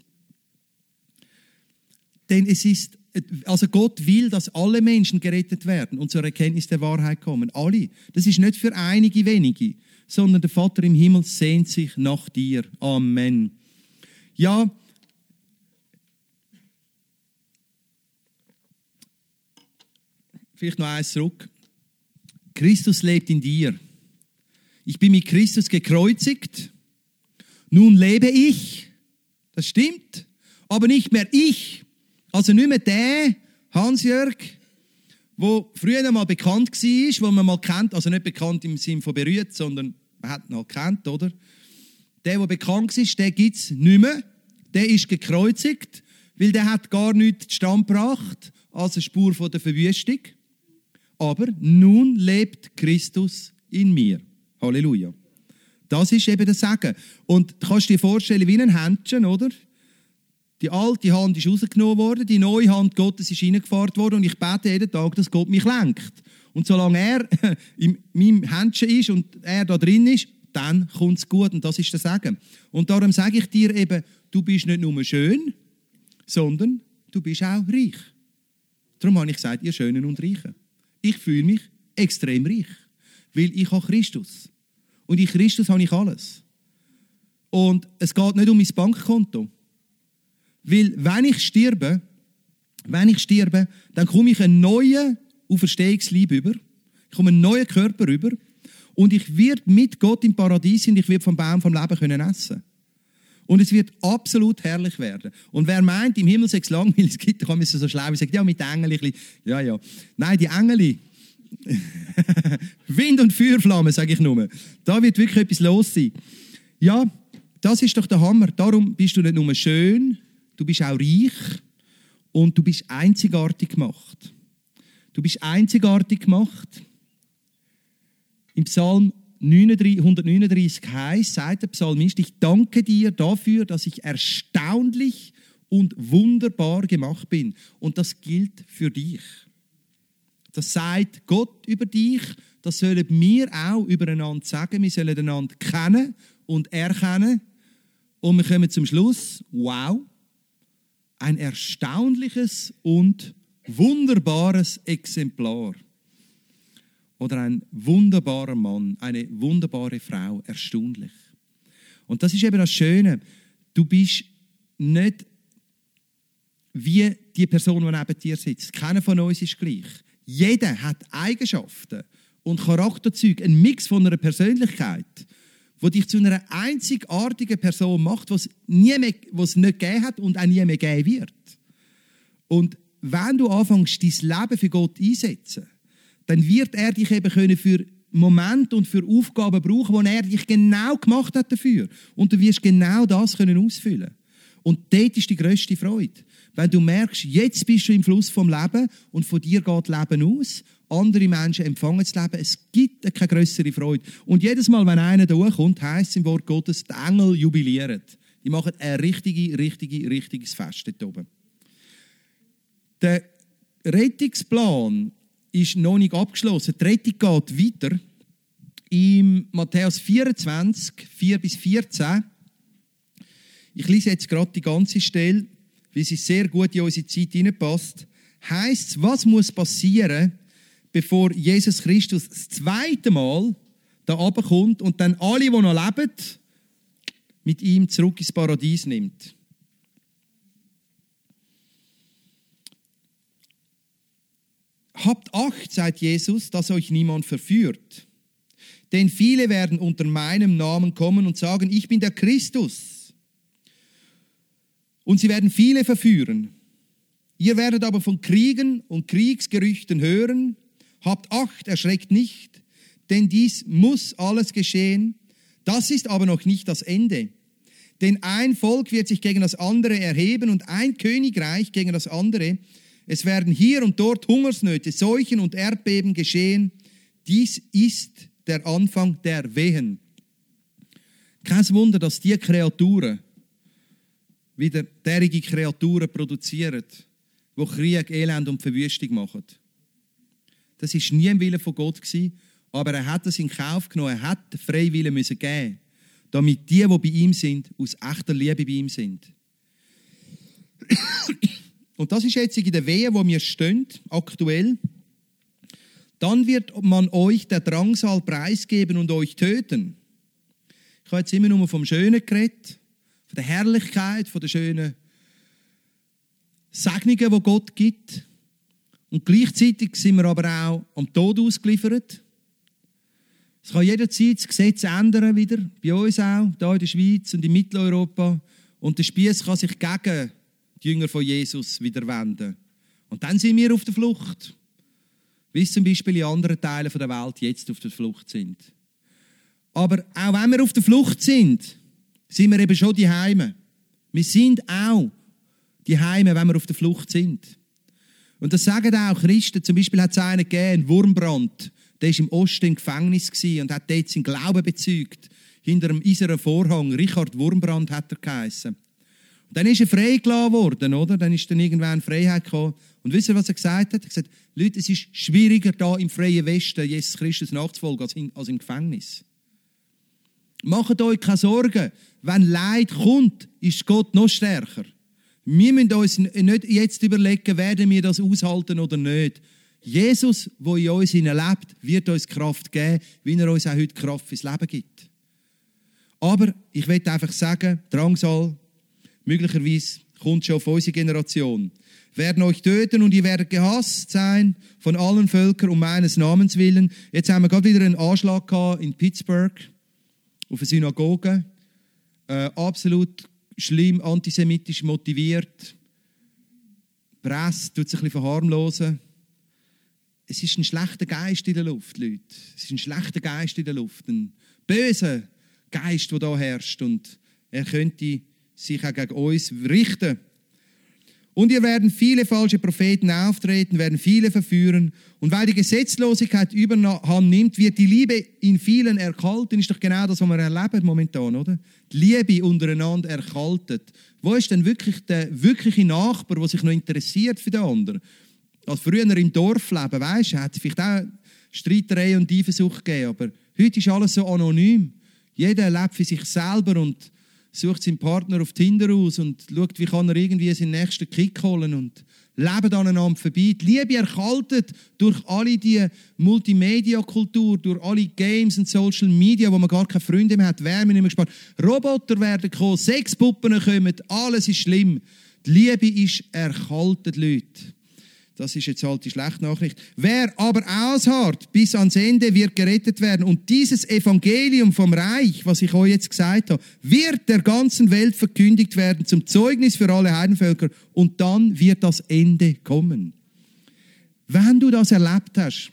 denn es ist, also Gott will, dass alle Menschen gerettet werden und zur Erkenntnis der Wahrheit kommen. Alle. Das ist nicht für einige wenige, sondern der Vater im Himmel sehnt sich nach dir. Amen. Ja, vielleicht noch eins zurück. Christus lebt in dir. Ich bin mit Christus gekreuzigt. Nun lebe ich. Das stimmt. Aber nicht mehr ich. Also nicht mehr der Hans-Jörg, der früher mal bekannt war, wo man mal kennt, also nicht bekannt im Sinne von berührt, sondern man hat ihn halt gekannt, oder? Der, der bekannt ist, der gibt es nicht mehr. Der ist gekreuzigt, weil der hat gar nichts zustande gebracht als eine Spur von der Verwüstung. Aber nun lebt Christus in mir. Halleluja. Das ist eben das Sagen. Und du kannst dir vorstellen, wie ein Händchen, oder? Die alte Hand ist rausgenommen worden, die neue Hand Gottes ist reingefahren worden und ich bete jeden Tag, dass Gott mich lenkt. Und solange er in meinem Händchen ist und er da drin ist, dann kommt es gut und das ist das Sagen. Und darum sage ich dir eben, du bist nicht nur schön, sondern du bist auch reich. Darum habe ich gesagt, ihr Schönen und Reichen. Ich fühle mich extrem reich, weil ich habe Christus. Und in Christus habe ich alles. Und es geht nicht um mein Bankkonto. Weil wenn ich sterbe, wenn ich sterbe, dann komme ich einen neuen Auferstehungsleib über. Ich komme einen neuen Körper über. Und ich werde mit Gott im Paradies und ich werde vom Baum vom Leben können essen. Und es wird absolut herrlich werden. Und wer meint, im Himmel sei es langweilig, es gibt, kann man so schlau und sagt, ja, mit den Engeln, ja, ja. Nein, die Engel, Wind- und Feuerflamme, sage ich nur. Da wird wirklich etwas los sein. Ja, das ist doch der Hammer. Darum bist du nicht nur schön, du bist auch reich und du bist einzigartig gemacht. Du bist einzigartig gemacht. Im Psalm hundertneununddreißig heisst, sagt der Psalmist, ich danke dir dafür, dass ich erstaunlich und wunderbar gemacht bin. Und das gilt für dich. Das sagt Gott über dich, das sollen wir auch übereinander sagen. Wir sollen einander kennen und erkennen. Und wir kommen zum Schluss, wow, ein erstaunliches und wunderbares Exemplar. Oder ein wunderbarer Mann, eine wunderbare Frau, erstaunlich. Und das ist eben das Schöne. Du bist nicht wie die Person, die neben dir sitzt. Keiner von uns ist gleich. Jeder hat Eigenschaften und Charakterzüge, ein Mix von einer Persönlichkeit, die dich zu einer einzigartigen Person macht, was nie mehr, was nicht gegeben hat und auch nie mehr geben wird. Und wenn du anfängst, dein Leben für Gott einzusetzen, dann wird er dich eben können für Momente und für Aufgaben brauchen, wo er dich genau gemacht hat dafür. Und du wirst genau das können ausfüllen. Und dort ist die grösste Freude. Wenn du merkst, jetzt bist du im Fluss vom Leben und von dir geht Leben aus, andere Menschen empfangen das Leben, es gibt keine grössere Freude. Und jedes Mal, wenn einer da kommt, heisst es im Wort Gottes, die Engel jubilieren. Die machen ein richtiges, richtiges, richtiges Fest dort oben. Der Rettungsplan ist noch nicht abgeschlossen. Die Rettung geht weiter. Im Matthäus vierundzwanzig, vier bis vierzehn. Ich lese jetzt gerade die ganze Stelle, weil sie sehr gut in unsere Zeit hineinpasst. Heisst es, was muss passieren, bevor Jesus Christus das zweite Mal da runterkommt und dann alle, die noch leben, mit ihm zurück ins Paradies nimmt. Habt Acht, sagt Jesus, dass euch niemand verführt. Denn viele werden unter meinem Namen kommen und sagen, ich bin der Christus. Und sie werden viele verführen. Ihr werdet aber von Kriegen und Kriegsgerüchten hören. Habt Acht, erschreckt nicht, denn dies muss alles geschehen. Das ist aber noch nicht das Ende. Denn ein Volk wird sich gegen das andere erheben und ein Königreich gegen das andere. Es werden hier und dort Hungersnöte, Seuchen und Erdbeben geschehen. Dies ist der Anfang der Wehen. Kein Wunder, dass die Kreaturen wieder derige Kreaturen produzieren, die Krieg, Elend und Verwüstung machen. Das war nie im Willen von Gott, aber er hat es in Kauf genommen. Er hat den Freiwillen müssen geben, damit die, die bei ihm sind, aus echter Liebe bei ihm sind. Und das ist jetzt in der Wehe, wo wir stehen, aktuell. Dann wird man euch der Drangsal preisgeben und euch töten. Ich habe jetzt immer nur vom Schönen geredet, von der Herrlichkeit, von den schönen Segnungen, die Gott gibt. Und gleichzeitig sind wir aber auch am Tod ausgeliefert. Es kann jederzeit das Gesetz ändern wieder, bei uns auch, hier in der Schweiz und in Mitteleuropa. Und der Spiess kann sich gegen die Jünger von Jesus wieder wenden. Und dann sind wir auf der Flucht. Wie zum Beispiel in anderen Teilen der Welt jetzt auf der Flucht sind. Aber auch wenn wir auf der Flucht sind, sind wir eben schon die Heime. Wir sind auch die Heime, wenn wir auf der Flucht sind. Und das sagen auch Christen. Zum Beispiel hat es einen gegeben, einen Wurmbrand. Der war im Osten im Gefängnis und hat dort seinen Glauben bezeugt. Hinter einem eisernen Vorhang. Richard Wurmbrand hat er geheissen. Und dann ist er freigelassen worden, oder? Dann ist dann irgendwann Freiheit gekommen. Und wisst ihr, was er gesagt hat? Er hat gesagt, Leute, es ist schwieriger, da im freien Westen Jesus Christus nachzufolgen, als, in, als im Gefängnis. Macht euch keine Sorgen. Wenn Leid kommt, ist Gott noch stärker. Wir müssen uns nicht jetzt überlegen, werden wir das aushalten oder nicht. Jesus, der in uns lebt, wird uns Kraft geben, wie er uns auch heute Kraft fürs Leben gibt. Aber ich möchte einfach sagen, Drangsal, möglicherweise kommt schon auf unsere Generation, werden euch töten und ihr werdet gehasst sein von allen Völkern um meines Namens willen. Jetzt haben wir gerade wieder einen Anschlag gehabt in Pittsburgh auf eine Synagoge. Äh, absolut schlimm, antisemitisch motiviert. Die Presse tut sich ein bisschen verharmlosen. Es ist ein schlechter Geist in der Luft, Leute. Es ist ein schlechter Geist in der Luft. Ein böser Geist, der da herrscht. Und er könnte sich auch gegen uns richten. Und ihr werden viele falsche Propheten auftreten, werden viele verführen. Und weil die Gesetzlosigkeit Überhand nimmt, wird die Liebe in vielen erkalten. Ist doch genau das, was wir erleben momentan, oder? Die Liebe untereinander erkaltet. Wo ist denn wirklich der wirkliche Nachbar, der sich noch interessiert für den anderen? Als früher im Dorf leben, weisst du, hat es vielleicht auch Streiterei und Eifersucht gegeben. Aber heute ist alles so anonym. Jeder lebt für sich selber und sucht seinen Partner auf Tinder aus und schaut, wie kann er irgendwie seinen nächsten Kick holen und lebt aneinander vorbei. Die Liebe erkaltet durch alle die Multimedia-Kultur, durch alle Games und Social Media, wo man gar keine Freunde mehr hat, Wärme nicht mehr gespart. Roboter werden kommen, Sexpuppen kommen, alles ist schlimm. Die Liebe ist erkaltet, Leute. Das ist jetzt halt die schlechte Nachricht. Wer aber ausharrt bis ans Ende, wird gerettet werden. Und dieses Evangelium vom Reich, was ich euch jetzt gesagt habe, wird der ganzen Welt verkündigt werden zum Zeugnis für alle Heidenvölker. Und dann wird das Ende kommen. Wenn du das erlebt hast,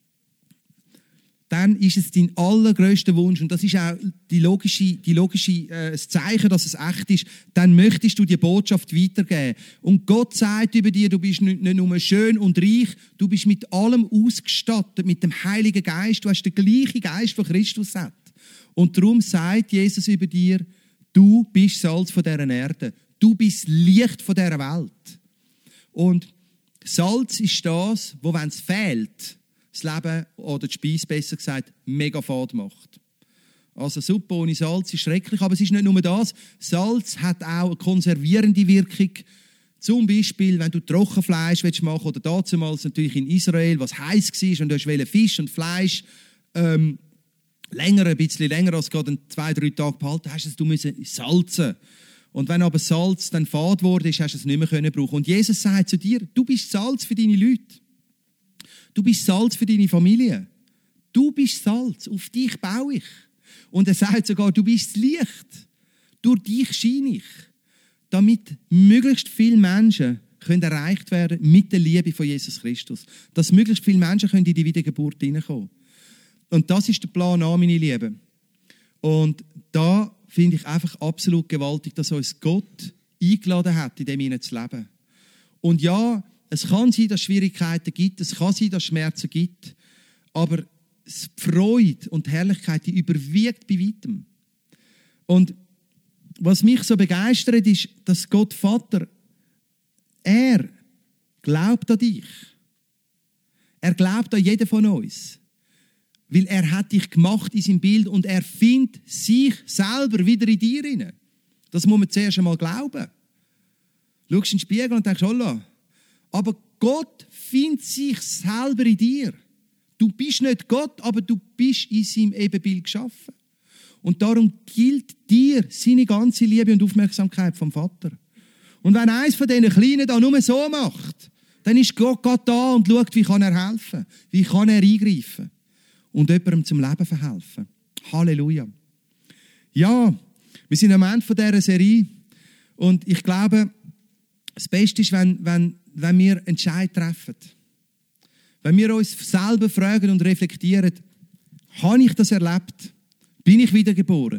dann ist es dein allergrößter Wunsch, und das ist auch die logische, die logische äh, das Zeichen, dass es echt ist, dann möchtest du die Botschaft weitergeben. Und Gott sagt über dir, du bist nicht, nicht nur schön und reich, du bist mit allem ausgestattet, mit dem Heiligen Geist, du hast den gleichen Geist, den Christus hat. Und darum sagt Jesus über dir, du bist Salz von dieser Erde, du bist Licht von dieser Welt. Und Salz ist das, wo, wenn es fehlt, das Leben oder die Speise, besser gesagt, mega fad macht. Also Suppe ohne Salz ist schrecklich, aber es ist nicht nur das. Salz hat auch eine konservierende Wirkung. Zum Beispiel, wenn du Trockenfleisch machen willst, oder damals natürlich in Israel, was heiß war, und du hast Fisch und Fleisch ähm, länger, ein bisschen länger als gerade zwei, drei Tage behalten, hast du es salzen. Und wenn aber Salz dann fad wurde, hast du es nicht mehr können brauchen. Und Jesus sagt zu dir, du bist Salz für deine Leute. Du bist Salz für deine Familie. Du bist Salz, auf dich baue ich. Und er sagt sogar, du bist das Licht. Durch dich scheine ich. Damit möglichst viele Menschen können erreicht werden mit der Liebe von Jesus Christus. Dass möglichst viele Menschen können in die Wiedergeburt hineinkommen. Und das ist der Plan A, meine Lieben. Und da finde ich einfach absolut gewaltig, dass uns Gott eingeladen hat, in dem hinein zu leben. Und ja, es kann sein, dass es Schwierigkeiten gibt, es kann sein, dass es Schmerzen gibt, aber die Freude und die Herrlichkeit, die überwiegt bei weitem. Und was mich so begeistert, ist, dass Gott Vater, er glaubt an dich. Er glaubt an jeden von uns. Weil er hat dich gemacht in seinem Bild und er findet sich selber wieder in dir rein. Das muss man zuerst einmal glauben. Du schaust in den Spiegel und denkst, Allah, aber Gott findet sich selber in dir. Du bist nicht Gott, aber du bist in seinem Ebenbild geschaffen. Und darum gilt dir seine ganze Liebe und Aufmerksamkeit vom Vater. Und wenn eins von diesen Kleinen da nur so macht, dann ist Gott, Gott da und schaut, wie kann er helfen, wie kann er eingreifen und jemandem zum Leben verhelfen. Halleluja. Ja, wir sind am Ende von dieser Serie und ich glaube, das Beste ist, wenn, wenn, wenn wir Entscheid treffen. Wenn wir uns selber fragen und reflektieren, habe ich das erlebt? Bin ich wiedergeboren?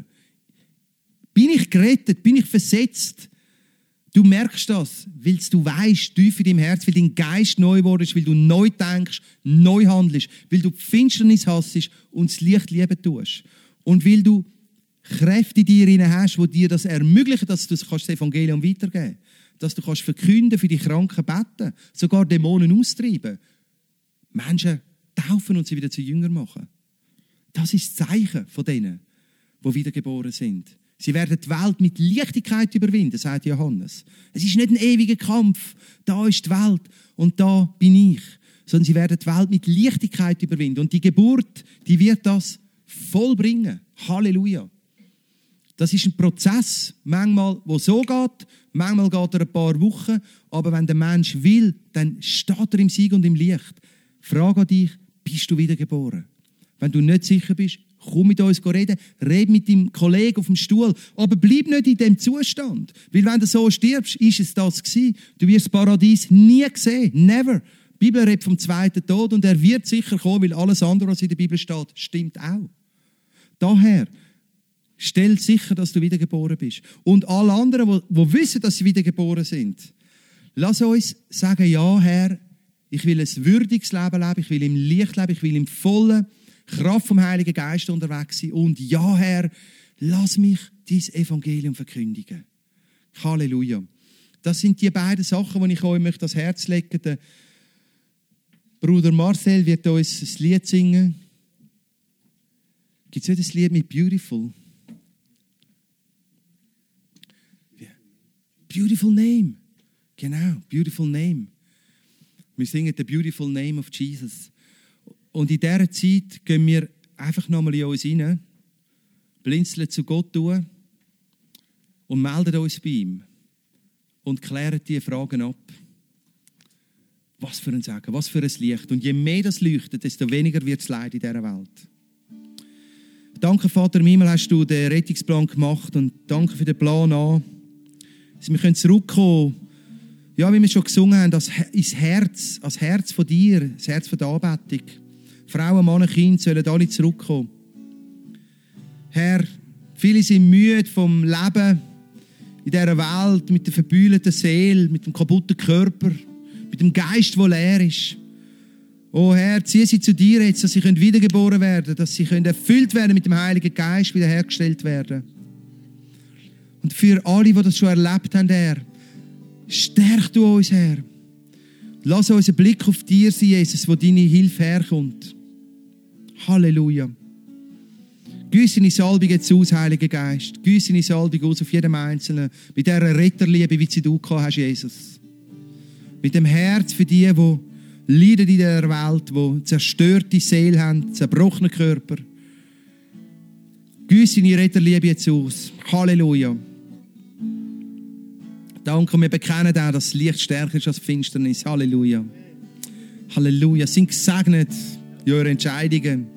Bin ich gerettet? Bin ich versetzt? Du merkst das, weil du weißt, tief in deinem Herz, weil dein Geist neu geworden ist, weil du neu denkst, neu handelst, weil du die Finsternis hassest und das Licht lieben tust. Und weil du Kräfte in dir hast, die dir das ermöglichen, dass du das Evangelium weitergeben kannst. Dass du kannst verkünden, für die Kranken beten, sogar Dämonen austreiben. Menschen taufen und sie wieder zu Jüngern machen. Das ist das Zeichen von denen, die wiedergeboren sind. Sie werden die Welt mit Leichtigkeit überwinden, sagt Johannes. Es ist nicht ein ewiger Kampf. Da ist die Welt und da bin ich. Sondern sie werden die Welt mit Leichtigkeit überwinden. Und die Geburt, die wird das vollbringen. Halleluja. Das ist ein Prozess, manchmal, wo so geht, manchmal geht er ein paar Wochen, aber wenn der Mensch will, dann steht er im Sieg und im Licht. Frage an dich, bist du wiedergeboren? Wenn du nicht sicher bist, komm mit uns reden, red mit deinem Kollegen auf dem Stuhl, aber bleib nicht in dem Zustand. Weil wenn du so stirbst, ist es das gewesen. Du wirst das Paradies nie sehen, never. Die Bibel redet vom zweiten Tod und er wird sicher kommen, weil alles andere, was in der Bibel steht, stimmt auch. Daher, stell sicher, dass du wiedergeboren bist. Und alle anderen, die wissen, dass sie wiedergeboren sind, lass uns sagen, ja, Herr, ich will ein würdiges Leben leben, ich will im Licht leben, ich will im vollen Kraft vom Heiligen Geist unterwegs sein. Und ja, Herr, lass mich dein Evangelium verkündigen. Halleluja. Das sind die beiden Sachen, die ich euch möchte ans Herz legen. Der Bruder Marcel wird uns ein Lied singen. Gibt es nicht ein Lied mit Beautiful? Beautiful Name. Genau, Beautiful Name. Wir singen The Beautiful Name of Jesus. Und in dieser Zeit gehen wir einfach nochmal in uns rein, blinzeln zu Gott tun und melden uns bei ihm und klären diese Fragen ab. Was für ein Sagen, was für ein Licht. Und je mehr das leuchtet, desto weniger wird es Leid in dieser Welt. Danke, Vater im Himmel, hast du den Rettungsplan gemacht und danke für den Plan A. Dass wir zurückkommen können, ja, wie wir schon gesungen haben, das ins Herz, das Herz von dir, das Herz von der Anbetung. Frauen, Männer, Kinder sollen alle zurückkommen. Herr, viele sind müde vom Leben in dieser Welt, mit der verbühlten Seele, mit dem kaputten Körper, mit dem Geist, der leer ist. Oh Herr, zieh sie zu dir jetzt, dass sie wiedergeboren werden können, dass sie erfüllt werden mit dem Heiligen Geist, wiederhergestellt werden. Und für alle, die das schon erlebt haben, Herr, stärk du uns, Herr. Lass uns einen Blick auf dir sein, Jesus, wo deine Hilfe herkommt. Halleluja. Güsse deine Salbung jetzt aus, Heiliger Geist. Güsse deine Salbung aus auf jedem Einzelnen. Mit dieser Retterliebe, wie sie du gehabt hast, Jesus. Mit dem Herz für die, die leiden in dieser Welt, die zerstörte Seele haben, zerbrochene Körper. Güsse deine Retterliebe jetzt aus. Halleluja. Danke, und wir bekennen auch, dass das Licht stärker ist als die Finsternis. Halleluja. Halleluja. Sind gesegnet in euren Entscheidungen.